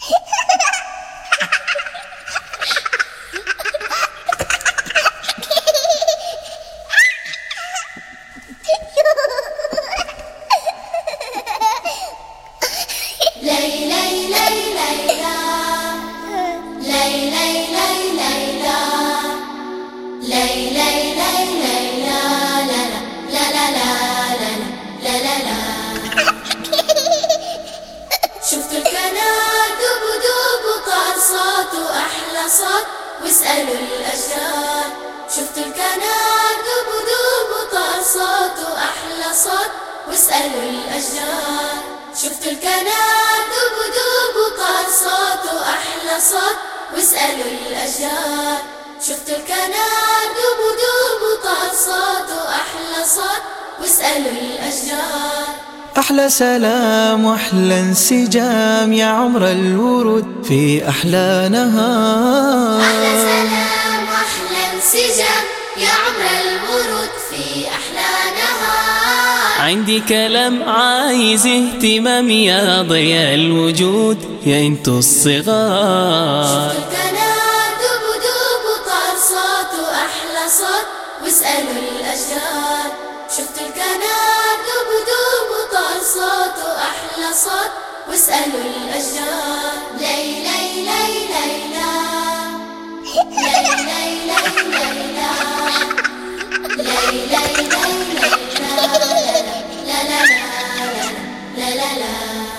شفت الكنار دوب دوب وطار صوته أحلى صوت واسألوا الأشجار. شفت الكنار دوب دوب وطار صوته أحلى صوت واسألوا الأشجار. شفت الكنار دوب دوب وطار صوته أحلى صوت واسألوا الأشجار. شفت الكنار دوب دوب وطار صوته أحلى صوت واسألوا الأشجار. أحلى سلام وأحلى انسجام يا عمر الورود في أحلى نهار. أحلى سلام وأحلى انسجام يا عمر الورود في أحلى نهار. عندي كلام عايز اهتمام يا ضياء الوجود يا انتو الصغار. شفت الكنار دوب دوب وطار صوته أحلى صوت واسألوا الأشجار. شفت الكنار دوب دوب وطار صوته أحلى صوت واسألوا الأشجار. لي لي لي لي لا لي لي لي لي لا لي لي لي لي لا لا لا لا لا.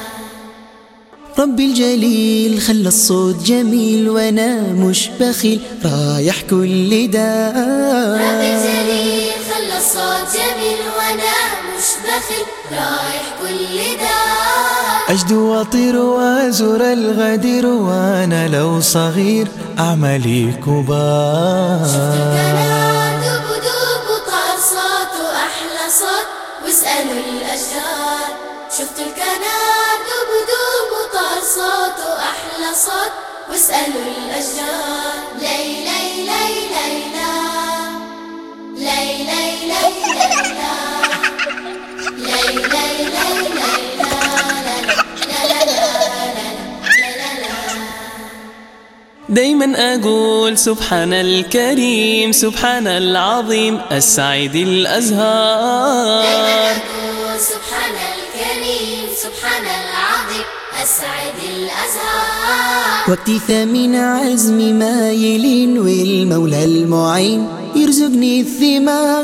ربي الجليل خلى الصوت جميل وانا مش بخيل رايح كل دار. ربي الجليل خلى الصوت جميل وانا مش بخيل رايح كل دار. أجدو واطير وازور الغدير وانا لو صغير أعمالي كبار. شفت الكنار دوب دوب وطار صوته أحلى صوت واسألوا الأشجار. شفت الكنار دوب دوب وطار صوته أحلى صوت واسألوا الأشجار. لي لي لي لي لا لي لي لي لي لا لي لي لي لي لا لا لا لا لا. دايما أقول سبحان الكريم سبحان العظيم السعيد الأزهار. دايما أقول سبحان الكريم سبحان العظيم السعيد الأزهار. وقتي ثمين عزمي مايلين والمولى المعين يرزقني الثمار.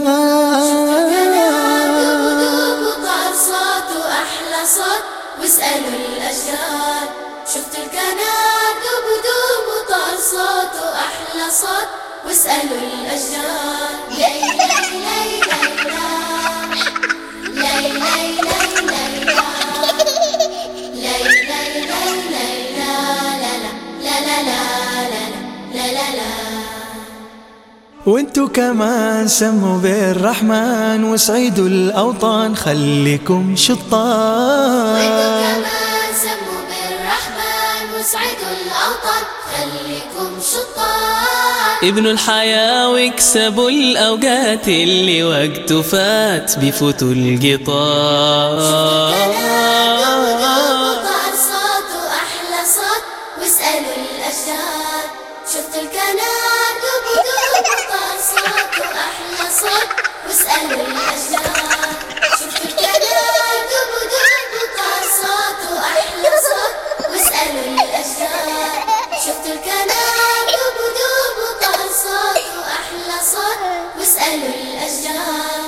دوب دوب وطار صوته أحلى صوت واسألوا الأشجار. شفت الكنار دوب دوب وطار صوته أحلى صوت واسألوا الأشجار. لي لي لي لي لا لي لي لي لي لا لي لي لي لي لا لا لا لا لا لا. وانتو كمان سموا بالرحمن وسعيدوا الأوطان خليكم شطار. وانتو كمان سموا بالرحمن وسعيدوا الأوطان خليكم شطار. ابنوا الحياة واكسبوا الأوقات اللي وقته فات بفوتوا القطار. وطار صوته أحلى صوت واسألوا الأشجار. شفت الكنار دوب دوب وطار صوته أحلى صوت واسألوا الأشجار. شفت الكنار دوب دوب وطار صوته أحلى صوت واسألوا الأشجار. شفت الكنار دوب دوب وطار صوته أحلى صوت واسألوا الأشجار.